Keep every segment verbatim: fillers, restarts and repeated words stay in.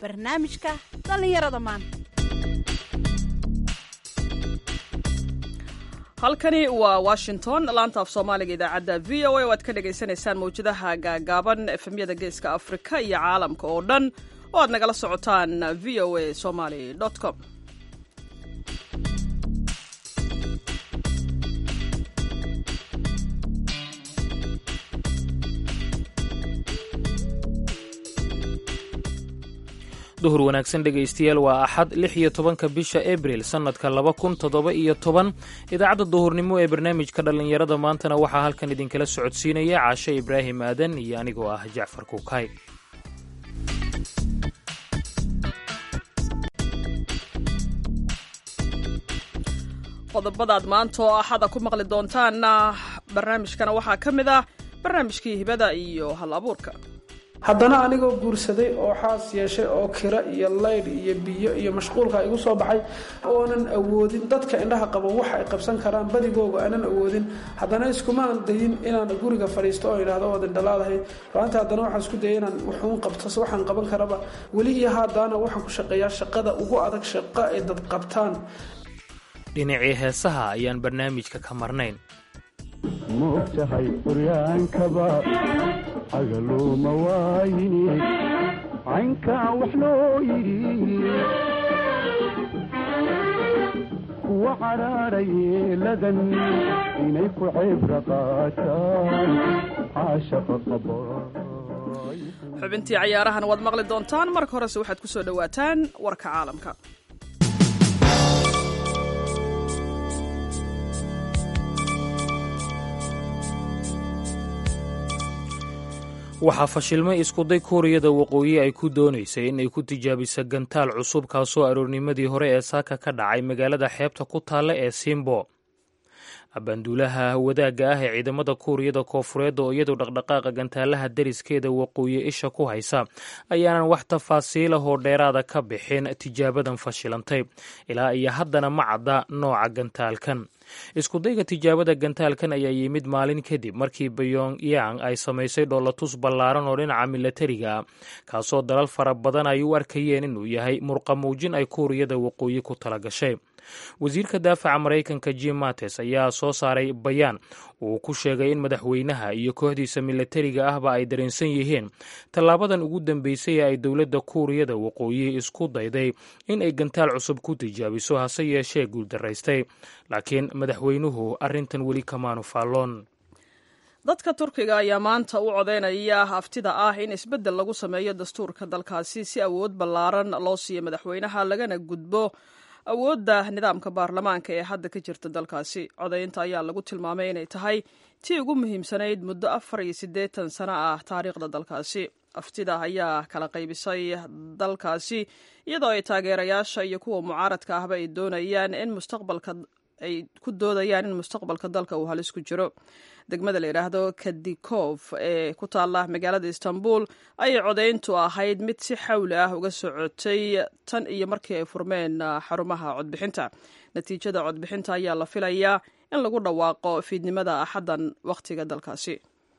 barnaamijka dhallinyarada maanta. halkani waa Washington, laanta af Soomaaliga idaacadda V O A oo aad ka dhageysanaysaan mawjadaha gaagaaban efemyada geeska Afrika iyo caalamka oo dhan oo aad nagala socotaan v o a somali dot com. duhur wanaagsan dhegaystayaal waa axad lix iyo tobanka bisha abril sannadka laba kun toddoba iyo toban idaacadda duhurnimo ee barnaamijka dhallinyarada maantana waxaa halkan idinkala socodsiinaya caashe ibraahim aadan iyo anigoo ah jacfar kuukay. qodobadaad maanta oo axada ku maqli doontaan barnaamijkana waxaa ka mid ah barnaamijkii hibada iyo hal abuurka. haddana anigoo guursaday oo xaas yeeshay oo kira iyo laydh iyo biyo iyo mashquulka igu soo baxay oonan awoodin dadka indhaha qaba wax ay qabsan karaan badigooga aanan awoodin haddana iskumaan dayin inaan guriga fadhiisto oo idhaahdo wadan dhalaadahay ruanta haddana waxaan isku dayay inaan wuxuun qabto waxaan qaban karaba weli iyo haddana waxaan ku shaqeeyaa shaqada ugu adag shaqo ay dad qabtaan. dhinacii heesaha ayaan barnaamijka ka marnayn. ma ogtahay quryaankaba agaluuma waayini caynkaa wax loo yidhi kuwa cadhaadha yeeladan inay ku cibra qaataan caashaqa qaba. xubintii cayaarahan waad maqli doontaan, marka horese waxaad ku soo dhowaataan warka caalamka. waxaa fashilmay iskuday kuuriyada waqooyi ay ku doonaysay in ay ku tijaabisa gantaal cusub kaasoo aroornimadii hore ee saaka ka dhacay magaalada xeebta ku taalla ee simbo. abanduulaha wadaagga ah ee ciidamada kuuriyada koofureed oo iyadu dhaqdhaqaaqa gantaalaha dariskeeda waqooyi isha ku haysa ayaanan wax tafaasiilahoo dheeraada ka bixin tijaabadan fashilantay ilaa iyo haddana ma cadda nooca gantaalkan. iskudayga tijaabada gantaalkan ayaa yimid maalin kadib markii Pyongyang ay samaysay dhoolatus ballaaran oo dhinaca milatariga kaasoo dalal fara badan ay u arkayeen inuu yahay murqamuujin ay kuuriyada waqooyi ku tala gashay. wasiirka daafaca Maraykanka Jim Mattis ayaa soo saaray bayaan uu ku sheegay in madaxweynaha iyo kooxdiisa milatariga ahba ay dareensan yihiin tallaabadan ugu dambeysay ee ay dowladda kuuriyada waqooyi isku dayday in ay gantaal cusub ku tijaabiso hase yeeshee guuldaraystay, laakiin madaxweynuhu arrintan weli kamaanu faalloon. dadka Turkiga ayaa maanta u codeynaya haftida ah in isbeddel lagu sameeyo dastuurka dalkaasi si awood ballaaran loo siiyo madaxweynaha lagana gudbo awoodda nidaamka baarlamaanka ee hadda ka jirta dalkaasi. codaynta ayaa lagu tilmaamay inay tahay tii ugu muhiimsanayd muddo afar iyo siddeetan sano ah taariikhda dalkaasi. aftida ayaa kala qaybisay dalkaasi iyadoo ay taageerayaasha iyo kuwa mucaaradka ahba ay doonayaan in mustaqbalka ay ku doodayaan in mustaqbalka dalka uu halis ku jiro. degmada la yidhaahdo Kadikov ee ku taalla magaalada Istanbul ayay codayntu ahayd mid si xawli ah uga socotay tan iyo markii ay furmeen xarumaha codbixinta. natiijada codbixinta ayaa la filayaa in lagu dhawaaqo fiidnimada axaddan wakhtiga dalkaasi.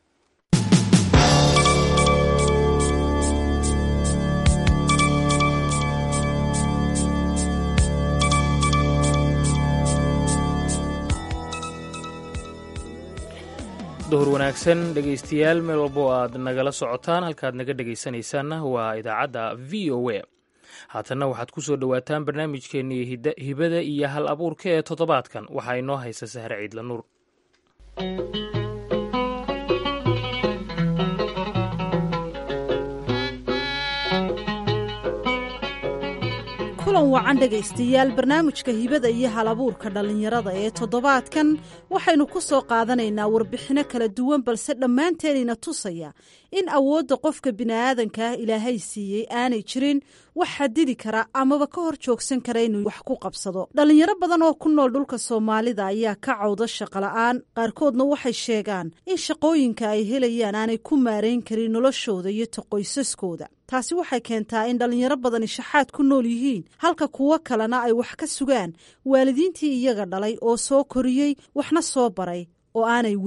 duhur wanaagsan dhegaystayaal meel walba oo aad nagala socotaan halkaad naga dhegaysanaysaanna waa idaacadda v o a. haatanna waxaad ku soo dhowaataan barnaamijkeennii hibada iyo hal abuurka ee toddobaadkan waxaa inoo haysa sahre ciidla nuur. kulan wacan dhegaystayaal, barnaamijka hibada iyo hal abuurka dhallinyarada ee toddobaadkan waxaynu ku soo qaadanaynaa warbixino kala duwan balse dhammaanteenina tusaya in awoodda qofka bini'aadanka ah ilaahay siiyey aanay jirin wax xadidi kara amaba ka hor joogsan kara inuu wax ku qabsado. dhallinyaro badan oo ku nool dhulka Soomaalida ayaa ka cawda shaqola'aan, qaarkoodna waxay sheegaan in shaqooyinka ay helayaan aanay ku maarayn karin noloshooda iyo qoysaskooda. taasi waxay keentaa in dhallinyaro badani shaxaad ku nool yihiin halka kuwo kalena ay wax ka sugaan waalidiintii iyaga dhalay oo soo koriyey waxna soo baray oo aanay weli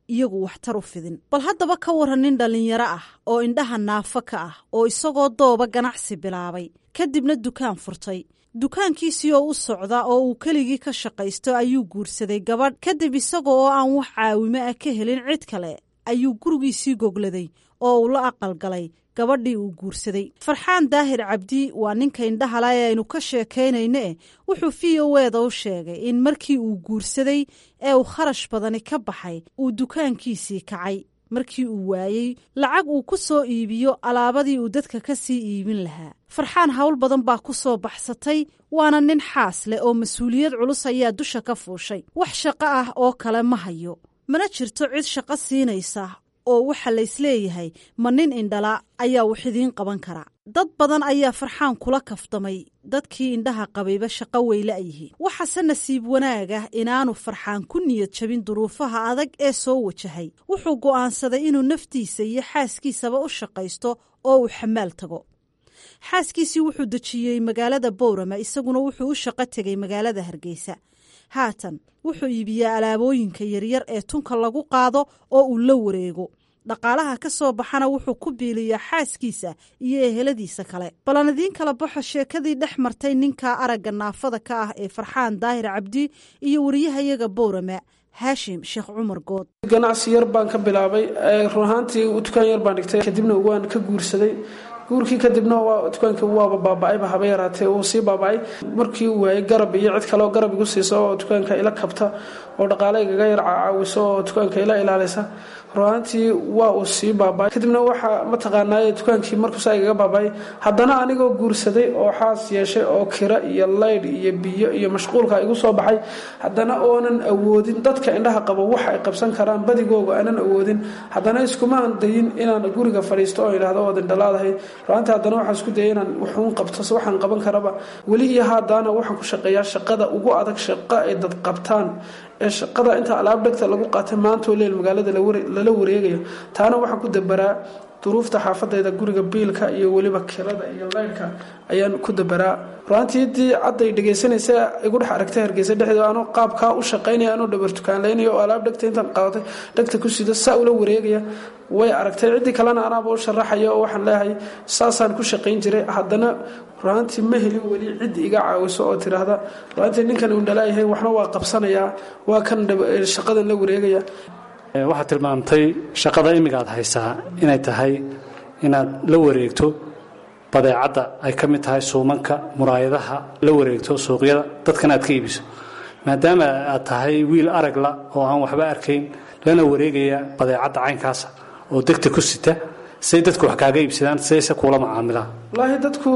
iyagu waxtar u fidin. bal haddaba ka waran nin dhallinyaro ah oo indhaha naafo ka ah oo isagoo dooba ganacsi bilaabay kadibna dukaan furtay. dukaankiisii oo u socda oo uu keligii ka shaqaysto ayuu guursaday gabadh. kadib isaga oo aan wax caawimo ah ka helin cid kale ayuu gurigiisii gogladay oo uu la aqalgalay gabadhii uu guursaday. farxaan daahir cabdi waa ninka indhahala ee aynu ka sheekaynayne wuxuu v o eda u sheegay in markii uu guursaday ee uu kharash badani ka baxay uu dukaankiisii kacay. markii uu waayey lacag uu ku soo iibiyo alaabadii uu dadka ka sii iibin lahaa. farxaan hawl badan baa ku soo baxsatay, waana nin xaas leh oo mas-uuliyad culus ayaa dusha ka fuushay. wax shaqo ah oo kale ma hayo, mana jirto cid shaqo siinaysa oo waxa laysleeyahay ma nin indhala ayaa wax idiin qaban kara. dad badan ayaa farxaan kula kaftamay, dadkii indhaha qabayba shaqo weyla yihiin. waxaase nasiib wanaaga inaanu farxaan ku niyad jabin duruufaha adag ee soo wajahay. wuxuu go'aansaday inuu naftiisa iyo xaaskiisaba u shaqaysto oo uu xamaal tago. xaaskiisii wuxuu dejiyey magaalada Boorama, isaguna wuxuu u shaqo tegay magaalada Hargeysa. haatan wuxuu iibiyaa alaabooyinka yaryar ee tunka lagu qaado oo uu la wareego. dhaqaalaha ka soo baxana wuxuu ku biiliyaa xaaskiisa iyo eheladiisa kale. balan idiin kala baxo sheekadii dhex martay ninka aragga naafada ka ah ee farxaan daahir cabdi iyo wariyahayaga Boorama haashim sheekh cumar good. ganacsi yar baan ka bilaabay, run ahaantii dukaan yar baan dhigtay, kadibna waan ka guursaday. guurkii kadibna waa dukaankii waaba baaba'ayba haba yaraatee uu sii baaba'ay. markii uu waayey garab iyo cid kale oo garab igu siiso oo dukaanka ila kabta oo dhaqaale igaga yar caawiso oo dukaanka ila ilaalisa, runaantii waa uu sii baaba'ay. kadibna waxaa mataqaanaaye dukaankii markuusaa igaga baaba'ay, haddana anigoo guursaday oo xaas yeeshay oo kira iyo laydh iyo biyo iyo mashquulka igu soo baxay, haddana oonan awoodin dadka indhaha qabo waxa ay qabsan karaan badigooga aanan awoodin, haddana iskumaan dayin inaan guriga fadhiisto oo idhaahdo ood indhalaadahay. runaantii haddana waxaan isku dayay inaan wuxuun qabto se waxaan qaban karaba. weli iyo haadaana waxaan ku shaqeeyaa shaqada ugu adag, shaqo ay dad qabtaan ee shaqada inta alaab dhegta lagu qaatay maantoo leel magaalada lala wareegayo. taana waxaan ku dabaraa duruufta xaafadayda, guriga biilka iyo weliba kirada iyo laydhka ayaan ku dabaraa. runaantii haddii cadday dhegaysanaysa igu dhex aragtay Hargeysa dhexdeeda anoo qaabkaa u shaqaynaya, anoo dhabar tukaanlaynayo oo alaab dhegta intaan qaadatay dhegta ku sido saa ula wareegaya, way aragtay. ciddii kalena anaaba u sharaxaya oo waxaan leeyahay saasaan ku shaqayn jiray. haddana runaantii ma helin weli cid iga caawiso oo tiraahda runaantii ninkan uu dhalaayahay waxna waa qabsanayaa, waa kan shaqadan la wareegaya. waxaad tilmaamtay shaqada imiga aad haysaa inay tahay inaad la wareegto badeecadda ay ka mid tahay suumanka, muraayadaha, la wareegto suuqyada, dadkana aad ka iibiso. maadaama aad tahay wiil aragla oo aan waxba arkayn, lana wareegaya badeecadda caynkaasa oo degta ku sita, say dadku wax kaaga iibsadaan, sayse kuula macaamilaan? wallaahi dadku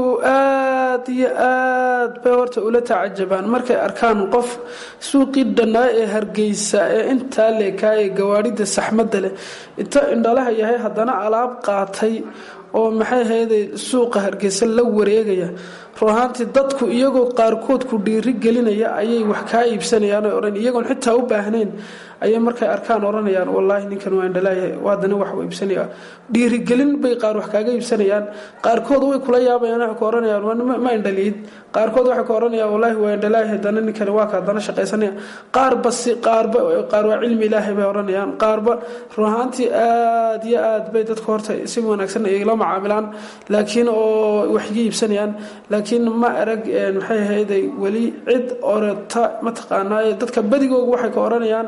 aad iyo aad bay horta ula tacajabaan markay arkaan qof suuqii dhannaa ee Hargeysa ee intaa leekaa ee gawaarida saxmadda leh inta indhalaha yahay haddana alaab qaatay oo maxay ahaydee suuqa Hargeysa la wareegaya. ruuxaantii dadku iyagoo qaarkood ku dhiiri gelinaya ayay wax kaa iibsanayaan oo oran iyagoon xitaa u baahnayn ayay markay arkaan oranayaan wallaahi ninkan waa indhalaayahay, waadana wax u iibsanaya. dhiiri gelin bay qaar wax kaaga iibsanayaan, qaarkood way kula yaabayaan, waxay ku oranayaan ma indhaliid, qaarkood waxay ku oranayaan wallaahi waa indhalaayahay, haddana ninkan waa ka haddana shaqaysanaya. qaarba si qaarba qaar waa cilmi ilaahay bay oranayaan, qaarba ruuxaantii aad iyo aad bay dadku horta si wanaagsan ay la macaamilaan, laakiin oo wax iga iibsanayaan. laakiin ma arag maxay ahayday weli cid orata mataqaanaaye dadka badigooga waxay ka oranayaan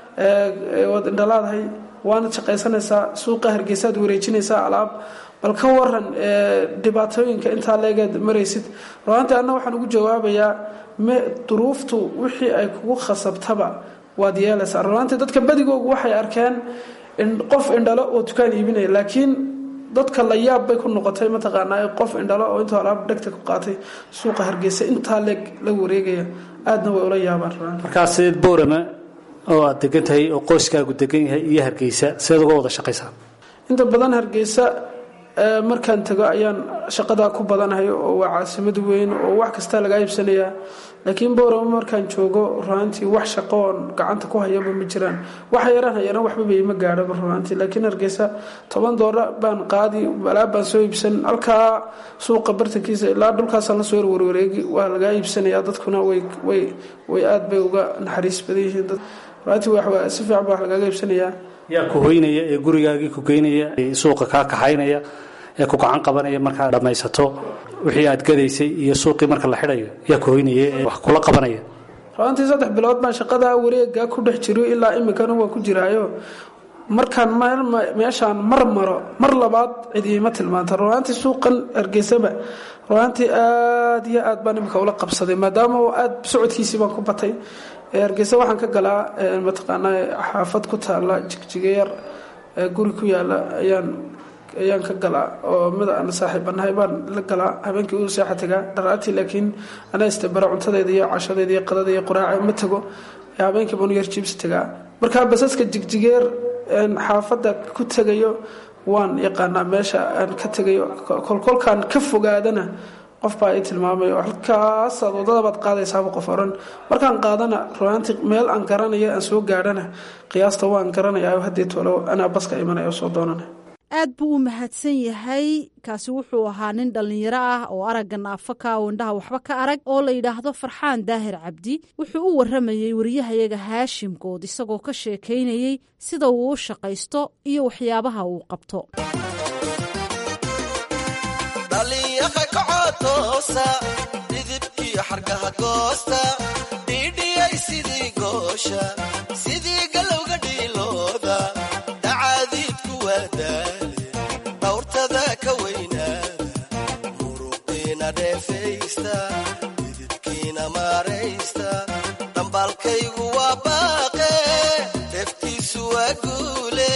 waad indhalaadahay, waana shaqaysanaysaa, suuqa Hargeysaad wareejinaysaa alaab, bal ka waran dhibaatooyinka intaa leegeed maraysid. runaantii anna waxaan ugu jawaabayaa duruuftu wixii ay kugu khasabtaba waad yeelaysaa. runaantii dadka badigooga waxay arkeen qof indhalo oo dukaan iibinaya, laakiin dadka la yaab bay ku noqotay mataqaanaa qof indhalo oo intuu alaab dhegta ku qaatay suuqa Hargeysa intaa leeg la wareegaya, aadna way ula yaabaan. markaas Boorama oo aad degan tahay oo qoyskaagu degan yahay iyo Hargeysa sidoo uga wada shaqaysaa? inta badan Hargeysa markaan tago ayaan shaqada ku badanahay oo waa caasimad weyn oo wax kasta laga iibsanaya. laakiin Boorama markaan joogo runaantii wax shaqo oo gacanta ku hayaba ma jiraan, wax yaraan hayana waxba bay ma gaadho runaantii. laakiin Hargeysa toban doolar baan qaadi, alaab baan soo iibsan, halkaa suuqa bartankiisa ilaa dhulkaas la soo warwareegi waa laga iibsanaya. dadkuna way way way aad bay uga naxariis badan yihiin. dad runaantii wax waa si fiican baa laga iibsanaya. yaa ku hoynaya ee gurigaagii ku geynaya ee suuqa kaa kaxaynaya ee ku gacan qabanaya markaad dhammaysato wixii aad gadaysay iyo suuqii marka la xidhayo yaa ku hoynaya ee wax kula qabanaya runtii saddex bilood baan shaqadaa wareegaa ku dhex jiro ilaa iminkana waan ku jiraayo markaan meeshaan mar maro mar labaad cidiima tilmaanta runtii suuqan Hargeysaba runtii aad iyo aad baan imika ula qabsaday maadaama aad socodkiisii baan ku batay Hargeysa waxaan ka galaa mataqaanaa xaafad ku taala jigjigeer guri ku yaala ayaan ayaan ka galaa oo mid aan saaxiibanahay baan la galaa habeenkii uu saaxa tagaa daraati laakiin ana istabara cuntadeeda iyo cashadeeda iyo qadada iyo quraaca ma tago habeenkii baan yar jibs tagaa marka basaska jigjigeer xaafada ku tagayo waan yaqaanaa meesha aan ka tagayo kolkolkaan ka fogaadana qof baa ay tilmaamay halkaas wadada baad qaadaysaa qof oran markaan qaadana runtii meel aan garanayo aan soo gaadhana qiyaasta waan garanayaa hadii tolo ana baska imanayo soo doonana aad buu u mahadsan yahay kaasi wuxuu ahaa nin dhalinyaro ah oo aragga naafaka oo indhaha waxba ka arag oo la yidhaahdo Farxaan Daahir Cabdi wuxuu u waramayay wariyahayaga Haashim Good isagoo ka sheekaynayay sida uu u shaqaysto iyo waxyaabaha uu qabto dhalinyaro kacotoosa didibkii xargaha goosta dhidhiyay sidii goosha sidii galowga dhiilooda dacaadiidku waadaa dididkiina maaraysta dambaalkaygu waa baaqe deftiisu waa guule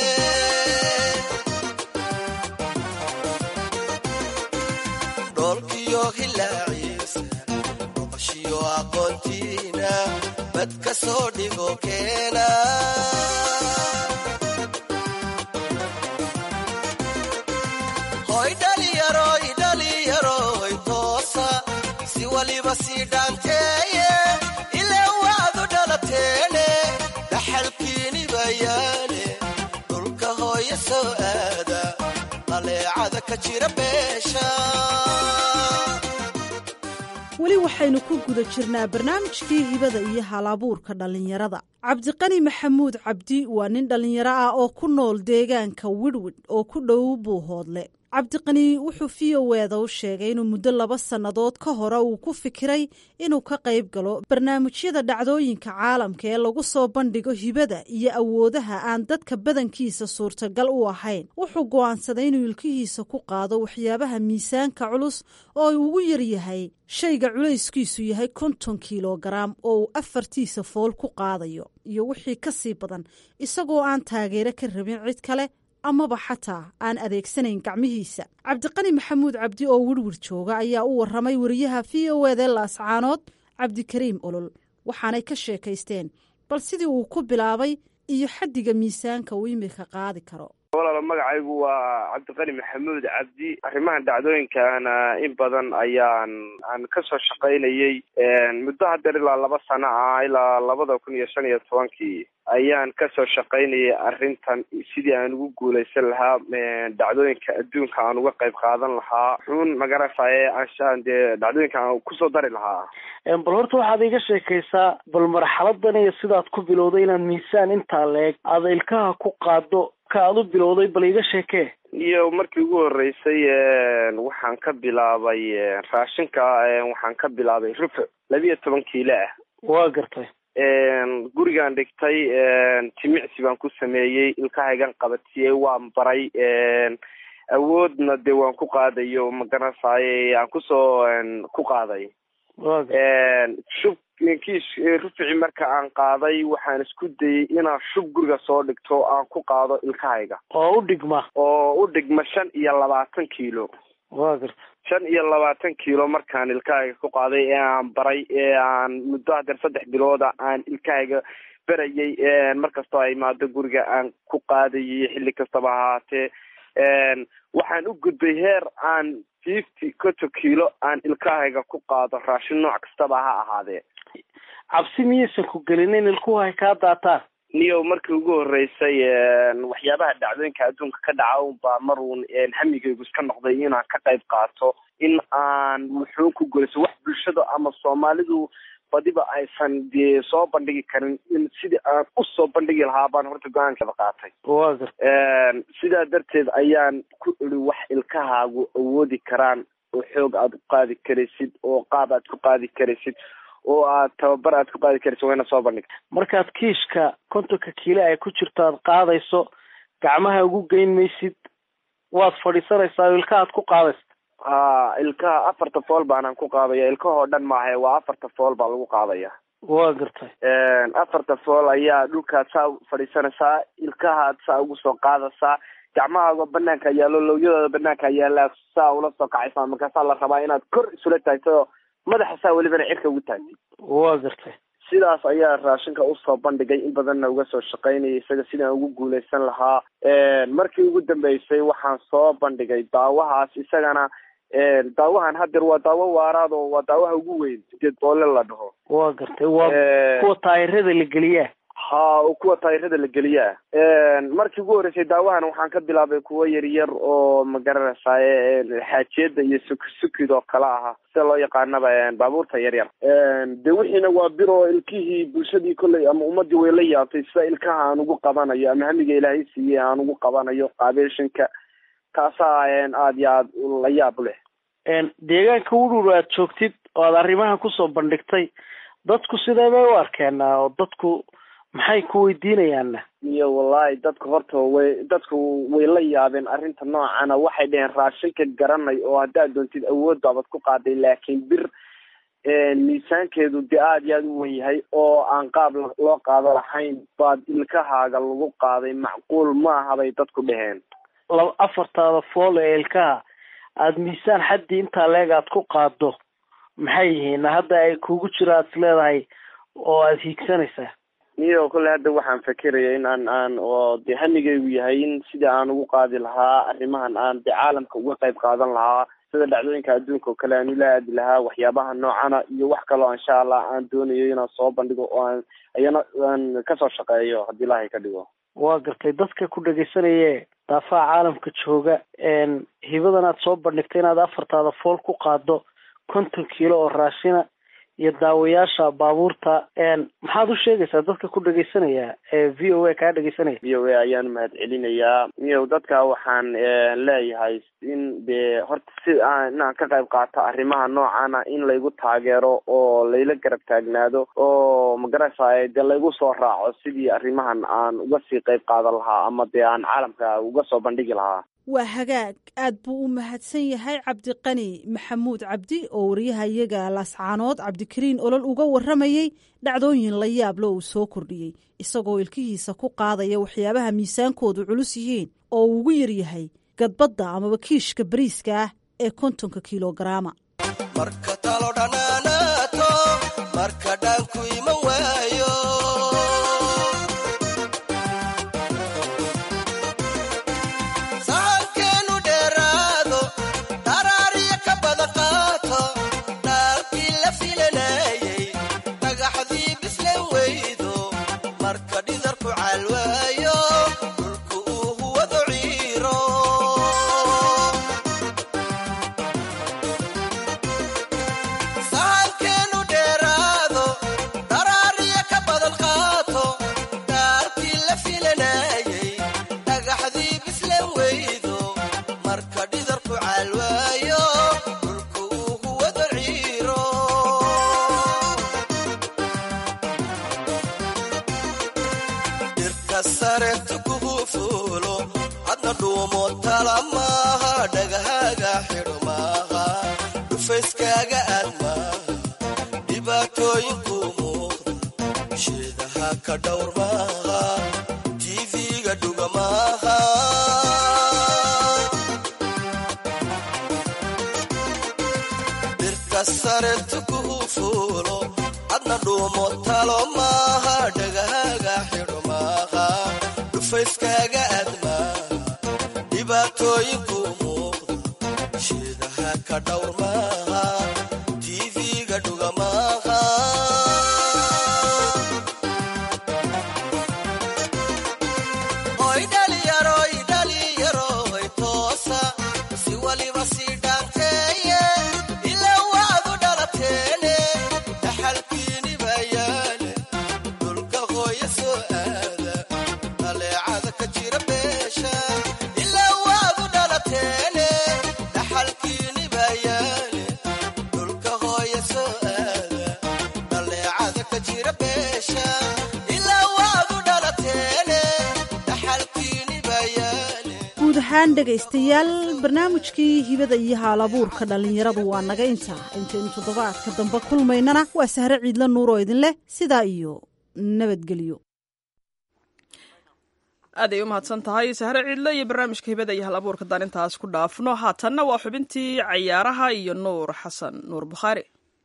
dhoolkiyo hilaaciisa boqoshiyo aqoontiina bad ka soo dhigo keena hoy dhalinyaro waliba sii dhaanteeye ilaa waadu dhalateene dhaxalkiini bayaane dhulka hooya soo aada qaleecada ka jira beesha weli waxaynu ku guda jirnaa barnaamijkii hibada iyo halabuurka dhalinyarada cabdiqani maxamuud cabdi waa nin dhalinyaro ah oo ku nool deegaanka widhwidh oo ku dhow Buuhoodle cabdiqani wuxuu v o eeda u sheegay inuu muddo laba sannadood ka hore uu ku fikiray inuu ka qayb galo barnaamijyada dhacdooyinka caalamka ee lagu soo bandhigo hibada iyo awoodaha aan dadka badankiisa suurtagal u ahayn wuxuu go'aansaday inuu ilkihiisa ku qaado waxyaabaha miisaanka culus oo uu ugu yar yahay shayga culayskiisu yahay konton kilogaram oo uu afartiisa fool ku qaadayo iyo wixii ka sii badan isagoo aan taageero ka rabin cid kale amaba xataa aan adeegsanayn gacmihiisa cabdiqani maxamuud cabdi oo wirwir jooga ayaa u waramay wariyaha v o e da Laascaanood Cabdikariim Olol waxaanay ka sheekaysteen bal sidii uu ku bilaabay iyo xaddiga miisaanka uu imika qaadi karo walaal magacaygu waa Cabdiqani Maxamuud Cabdi arrimahan dhacdooyinkana in badan ayaan aan ka soo shaqaynayay muddo hadda ilaa laba sano ah ilaa laba kun iyo shan iyo toban ayaan ka soo shaqaynayay arrintan sidii aan ugu guuleysan lahaa dhacdooyinka adduunka aan uga qayb qaadan lahaa xun magarafaaye aan de dhacdooyinka aan ku soo dari lahaa bal horta waxaad iga sheekaysaa bal marxaladan iyo sidaad ku bilowday inaad miisaan intaa leeg aad ilkaha ku qaado ka aad u bilowday bal iga sheekee iyo markii ugu horeysay waxaan ka bilaabay raashinka waxaan ka bilaabay rufuc labiyo toban kiilo ah waa gartay gurigaan dhigtay jimicsi baan ku sameeyey ilkahaygan qabatiyey waan baray awoodna dee waan ku qaadayo magaranasaaye aan kusoo ku qaaday shub kiis rufici marka aan qaaday waxaan isku dayay inaan shub guriga soo dhigto aan ku qaado ilkahayga oo u dhigma oo u dhigma shan iyo labaatan kiilo waa garta shan iyo labaatan kiilo markaan ilkahayga ku qaaday ee aan baray ee aan muddo hadeer saddex bilooda aan ilkahayga barayay markastoo ay imaado guriga aan ku qaadayay xilli kastaba ahaatee waxaan u gudbay heer aan fifty konton kiilo aan ilkahayga ku qaado raashin nooc kastaba ha ahaadee cabsi miyaysan ku gelinin ilkuhu ay kaa daataan niyo markii ugu horeysay waxyaabaha dhacdooyinka adduunka ka dhaca unbaa mar uun hamigaygu iska noqday inaan ka qayb qaato in aan wuxuun ku gulayso wax bulshada ama soomaalidu badiba aysan dee soo bandhigi karin in sidii aan usoo bandhigi lahaa baan horta go-aankada qaatay sidaa darteed ayaan ku iri wax ilkahaagu awoodi karaan oo xoog aad u qaadi karaysid oo qaab aad ku qaadi karaysid oo aad tababar aad ku qaadi karaysid wayna soo bandhigta markaad kiishka kontonka kiile ay ku jirto aad qaadayso gacmaha ugu geyn maysid waad fadhiisanaysaa oo ilkaha aad ku qaadaysa ha ilkaha afarta fool baanaan ku qaadaya ilkahoo dhan maaha waa afarta fool baa lagu qaadaya waa gartay afarta fool ayaa dhulkaad saa fadhiisanaysaa ilkahaad saa ugu soo qaadaysaa gacmahaaga banaanka yaalo lowyadooda banaanka yaala saa ula soo kacaysaa markaasaa la rabaa inaad kor isula taagto madaxa saa welibana cirka ugu taagtid waa gartay sidaas ayaa raashinka usoo bandhigay in badanna uga soo shaqaynayay isaga sidaan ugu guuleysan lahaa markii ugu dambeysay waxaan soo bandhigay daawahaas isagana daawahan hadeer waa daawo waaraad oo waa daawaha ugu weyn sideed boole la dhaho waa gartay waa kuwa taayirada la geliyaa ha kuwa taayirada la geliyaa markii ugu horreysay daawahan waxaan ka bilaabay kuwo yaryar oo magaranaysaay xaajiyada iyo sukisukid oo kala aha sida loo yaqaanaba baabuurta yaryar de wixiina waa biro ilkihii bulshadii kolley ama ummadii way la yaabtay sida ilkaha aan ugu qabanayo ama hamiga ilaahay siiyey aan ugu qabanayo qaabeeshinka kaasaa aada iyo aad la yaab leh deegaanka udhur aad joogtid oo aad arrimahan kusoo bandhigtay dadku sidee bay u arkeenaa oo dadku maxay ku weydiinayaanna iyo wallahi dadku horta way dadku way la yaabeen arrinta noocana waxay dheheen raashinka garanay oo haddaad doontid awoodda abad ku qaaday laakiin bir miisaankeedu dee aada iyo aada u wen yahay oo aan qaab loo qaado lahayn baad ilkahaaga lagu qaaday macquul maaha bay dadku dheheen laba afartaada fool ee ilkaha aada miisaan xaddii intaa leeg aad ku qaado maxay yihiin hadda ay kugu jira aad is leedahay oo aada hiigsanaysaa iyo kolley hadda waxaan fekeraya in aan aan oo dee hamigaygu yahay in sidii aan ugu qaadi lahaa arrimahan aan dee caalamka uga qayb qaadan lahaa sida dhacdooyinka adduunka oo kale aan ula aadi lahaa waxyaabaha noocana iyo wax kaloo insha allah aan doonayo inaan soo bandhigo oo aan ayana aan kasoo shaqeeyo haddii ilaahay ka dhigo waa gartay dadka ku dhegaysanaye daafaha caalamka jooga hibadan aad soo bandhigtay inaad afartaada fool ku qaado konton kiilo oo raashina iyo daawayaasha baabuurta maxaad u sheegaysaa dadka ku dhegaysanaya ee v o a kaa dhegaysanaya v o a ayaan mahad celinayaa iyo dadka waxaan leeyahay in dee horta si aan inaan ka qayb qaato arrimaha noocana in laygu taageero oo layla garab taagnaado oo magaraysaay dee laygu soo raaco sidii arrimahan aan uga sii qayb qaadan lahaa ama dee aan caalamka uga soo bandhigi lahaa waa hagaag aad buu u mahadsan yahay cabdiqani maxamuud cabdi oo wariyaha iyaga laascaanood cabdikariin olol uga warramayey dhacdooyin la yaablo uu soo kordhiyey isagoo ilkihiisa ku qaadaya waxyaabaha miisaankoodu culus yihiin oo uu ugu yaryahay gadbadda amaba kiishka bariiska ah ee kontonka kilogaraama marka talo dhanaanaato marka dhaanku iman waayo Halkini ahaan dhegaystayaal barnaamijkii hibada iyo haalabuurka dhallinyaradu waa naga intaa intaynu toddobaadka dambe kulmaynana waa sahre ciidla nuur oo idin leh sidaa iyo nabadgelyo. aaday u mahadsan tahay sahre ciidle iyo barnaamijka hibada iyo halabuurka daan intaas ku dhaafno. haatanna waa xubintii cayaaraha iyo nuur xasan nuur bukhaari.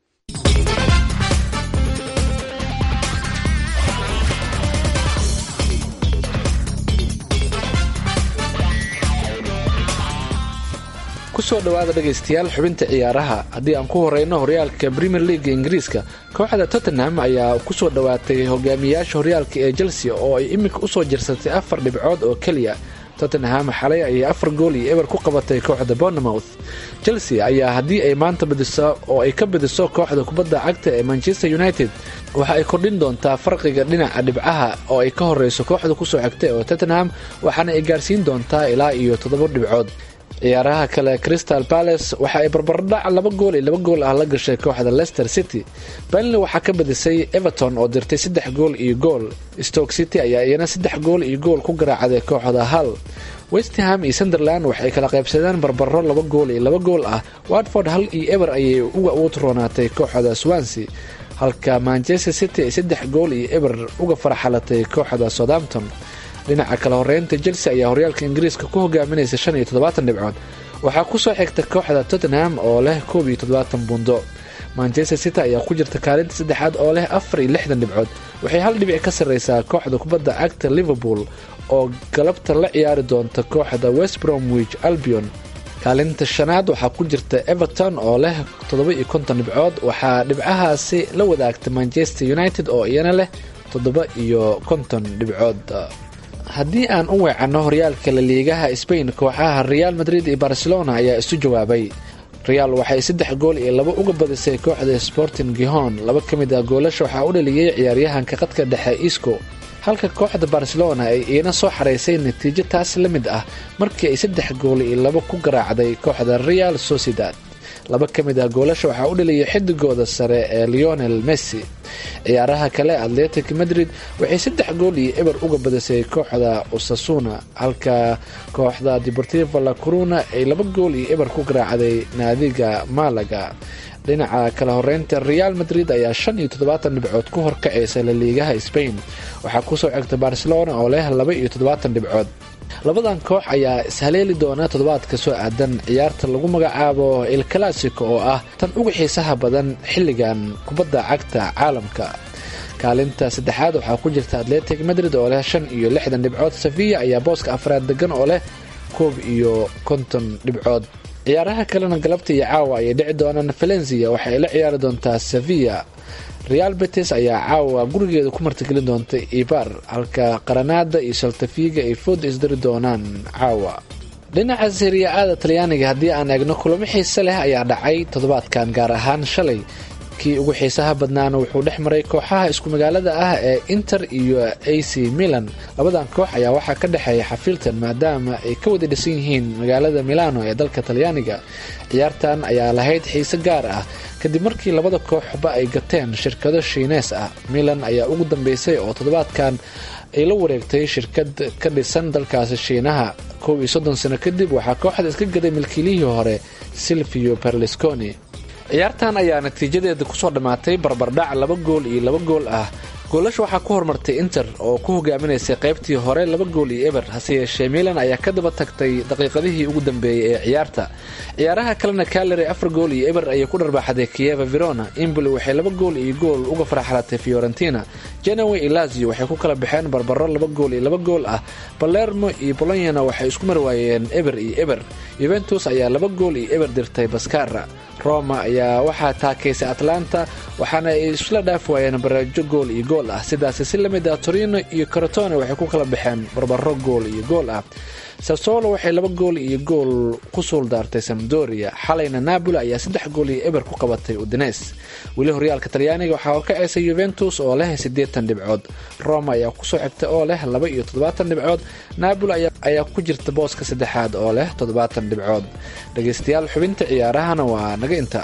kusoo dhawaada dhegaystayaal xubinta ciyaaraha. haddii aan ku horeyno horyaalka Premier League Ingiriiska, kooxda Tottenham ayaa kusoo dhawaatay hogaamiyayaasha horyaalka ee Chelsea oo ay iminka usoo jirsatay afar dhibcood oo keliya. Tottenham xalay ayay afar gool iyo eber ku qabatay kooxda Bournemouth. Chelsea ayaa haddii ay maanta badiso oo ay ka badiso kooxda kubadda cagta ee Manchester United, waxa ay kordhin doontaa farqiga dhinaca dhibcaha oo ay ka horeyso kooxda kusoo xigtay oo Tottenham, waxaana ay gaarsiin doontaa ilaa iyo toddoba dhibcood. ciyaaraha kale, Crystal Palace waxa ay barbardhac laba gool iyo laba gool ah la gashay kooxda Leicester City. Burnley waxaa ka badisay Everton oo dirtay saddex gool iyo gool. Stoke City ayaa iyana saddex gool iyo gool ku garaacday kooxda Hull. West Ham iyo Sunderland waxay kala qaybsadeen barbaro laba gool iyo laba gool ah. Watford hal iyo eber ayay uga utronaatay kooxda Swansea, halka Manchester City ay saddex gool iyo eber uga farxalatay kooxda Southampton. dhinaca kale horeynta Chelsea ayaa horyaalka Ingiriiska ku hogaaminaysa shan iyo toddobaatan dhibcood. waxaa ku soo xigta kooxda Tottenham oo leh koob iyo toddobaatan buundo. Manchester City ayaa ku jirta kaalinta saddexaad oo leh afar iyo lixdan dhibcood. waxay hal dhibic ka sarreysaa kooxda kubadda cagta Liverpool oo galabta la ciyaari doonta kooxda West Bromwich Albion. kaalinta shanaad waxaa ku jirta Everton oo leh toddoba iyo konton dhibcood. waxaa dhibcahaasi la wadaagta Manchester United oo iyana leh toddoba iyo konton dhibcood. haddii aan u weecanno horyaalka La Liigaha Spain, kooxaha Real Madrid iyo Barcelona ayaa isu jawaabay. Real waxay saddex gool iyo laba uga badisay kooxda Sporting Gijón. laba ka mid ah goolasha waxaa u dhaliyay ciyaaryahanka qadka dhexe Isco, halka kooxda Barcelona ay iyana soo xareysay natiijo taas la mid ah markii ay saddex gool iyo laba ku garaacday kooxda Real Sociedad. laba ka mid ah goolasha waxaa u dhaliyay xidigooda sare ee Lionel Messi. ciyaaraha kale, Athletic Madrid waxay saddex gool iyo eber uga badisay kooxda Osasuna, halka kooxda Deportivo La Coruna ay laba gool iyo eber ku garaacday naadiga Malaga. dhinaca kala horeynta, Real Madrid ayaa shan iyo toddobaatan dhibcood ku horkacaysa La Liigaha Spain. waxaa kusoo xigta Barcelona oo leh laba iyo toddobaatan dhibcood. labadan koox ayaa ishaleeli doona toddobaadka soo aadan ciyaarta lagu magacaabo El Clasico oo ah tan ugu xiisaha badan xilligan kubadda cagta caalamka. kaalinta saddexaad waxaa ku jirta Athletic Madrid oo leh shan iyo lixdan dhibcood. Sevilla ayaa booska afraad degan oo leh koob iyo konton dhibcood. ciyaaraha kalena galabta iyo caawa ayay dhici doonaan. Valencia waxay la ciyaari doontaa Sevilla. Real Betis ayaa caawa gurigeeda ku martigelin doonta Eibar, halka Granada iyo Celta Vigo ay food isdiri doonaan caawa. dhinaca Serie A-da Talyaaniga haddii aan eegno, kulamo xiise leh ayaa dhacay toddobaadkan, gaar ahaan shalay. kii ugu xiisaha badnaana wuxuu dhex maray kooxaha isku magaalada ah ee Inter iyo A C Milan. labadan koox ayaa waxaa ka dhexeeya xafiiltan maadaama ay ka wada dhisan yihiin magaalada Milano ee dalka Talyaaniga. ciyaartan ayaa lahayd xiise gaar ah kadib markii labada kooxba ay gateen shirkado Shiinees ah. Milan ayaa ugu dambeysay oo toddobaadkan ay la wareegtay shirkad ka dhisan dalkaasi Shiinaha. kow iyo soddon sano kadib waxaa kooxda iska gaday milkiilihii hore Silvio Berlusconi. ciyaartan ayaa natiijadeeda kusoo dhammaatay barbardhac laba gool iyo laba gool ah. goolasha waxaa ku hormartay Inter oo ku hogaaminaysay qaybtii hore laba gool iyo eber, hase yeeshee Milan ayaa ka daba tagtay daqiiqadihii ugu dambeeyey ee ciyaarta. ciyaaraha kalena, Cagliari afar gool iyo eber ayay ku dharbaaxday Chievo Verona. Empoli waxay laba gool iyo gool uga farxalatay Fiorentina. Genoa iyo Lazio waxay ku kala baxeen barbaro laba gool iyo laba gool ah. Palermo iyo Bologna waxay isku marwaayeen eber iyo eber. Juventus ayaa laba gool iyo eber dirtay Pescara. Roma ayaa waxaa taakeysay Atlanta, waxaana ay isla dhaaf waayeen baraajo gool iyo gool ah. sidaas si lamid ah, Torino iyo Crotone waxay ku kala baxeen barbaro gool iyo gool ah. Sassuolo waxay laba gool iyo gool ku suuldaartay Sampdoria. xalayna Napoli ayaa saddex gool iyo eber ku qabatay Udinese. weli horyaalka Talyaaniga waxaa oo kaceysay Juventus oo leh siddeetan dhibcood. Roma ayaa kusoo xigta oo leh laba iyo toddobaatan dhibcood. Napoli ayaa ku jirta booska saddexaad oo leh toddobaatan dhibcood. dhegaystayaal, xubinta ciyaarahana waa naga inta.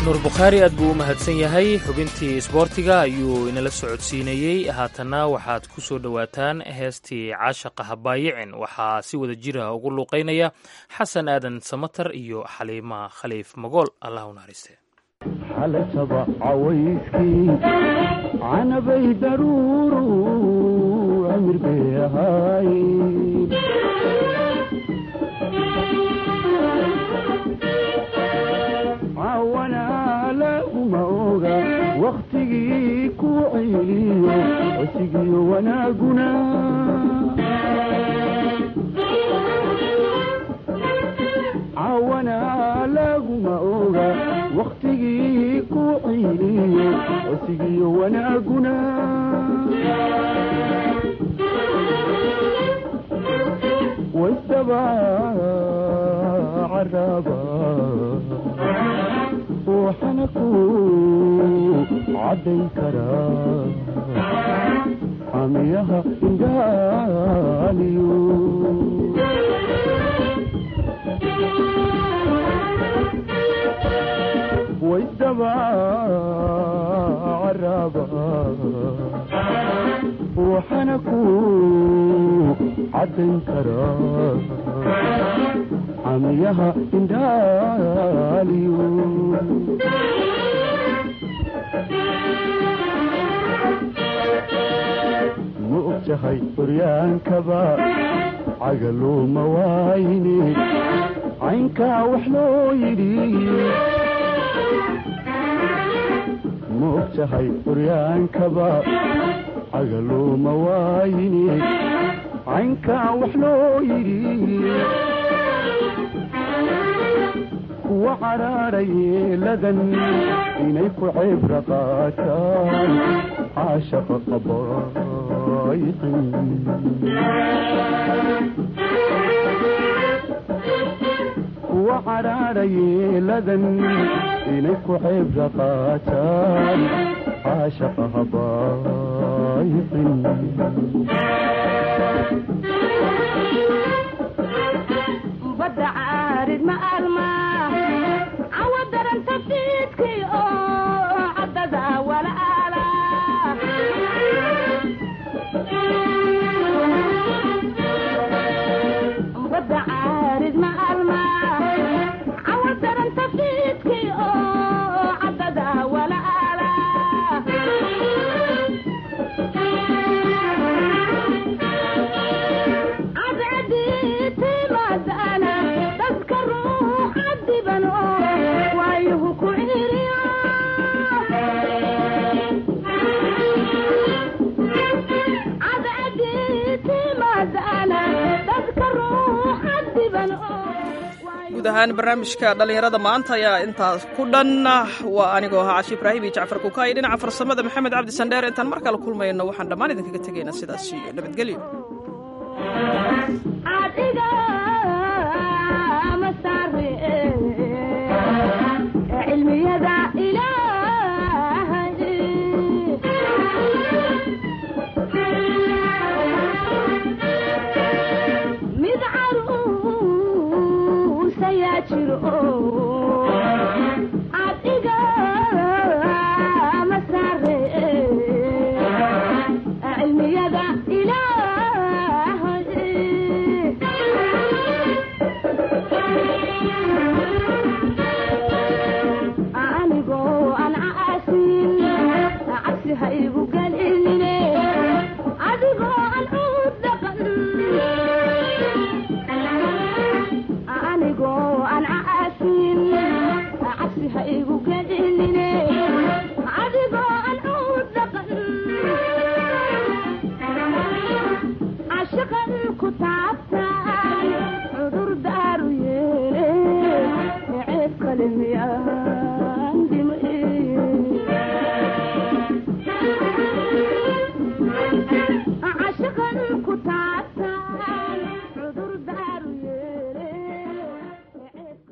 nuur bukhaari aad buu u mahadsan yahay xubintii isboortiga ayuu inala socodsiinayey haatanna waxaad ku soo dhowaataan heestii caashaqa habaayicin waxaa si wada jira ugu luuqaynaya xasan aadan samatar iyo xaliima khaliif magool allah u naxariiste xalataba cawayskii canabay daruuru amir bay ahaay waktigii ku celiyo cosigiyo wanaaguna cawana laguma oga waktigii ku celiyo cosigiyo wanaaguna wasdaba caraba waxana ku caddayn karaa amiyaha indaaliyo waysdaba caraba waxana ku caddayn karaa amiyaha indaaliyo ma og tahay oryaankaba cagaluuma waayne caynkaa wax loo yidhi ma og tahay oryaankaba cagaluuma waayne caynkaa wax loo yidhi kuwa caraarayeeladan inay ku cibra qaataan caashaqa qabaayqin kuwa caraarayeeladan inay ku cibra qaataan caashaqa habaayqin badda caarid ma alma guud ahaan barnaamijka dhallinyarada maanta ayaa intaas ku dhan waa anigoo ahaa cashi ibraahim iyo jacfar kukaay dhinaca farsamada maxamed cabdi sandheer intaan mar kale kulmayno waxaan dhammaan idinkaga tegaynaa sidaas iyo nabadgelyo Yeah.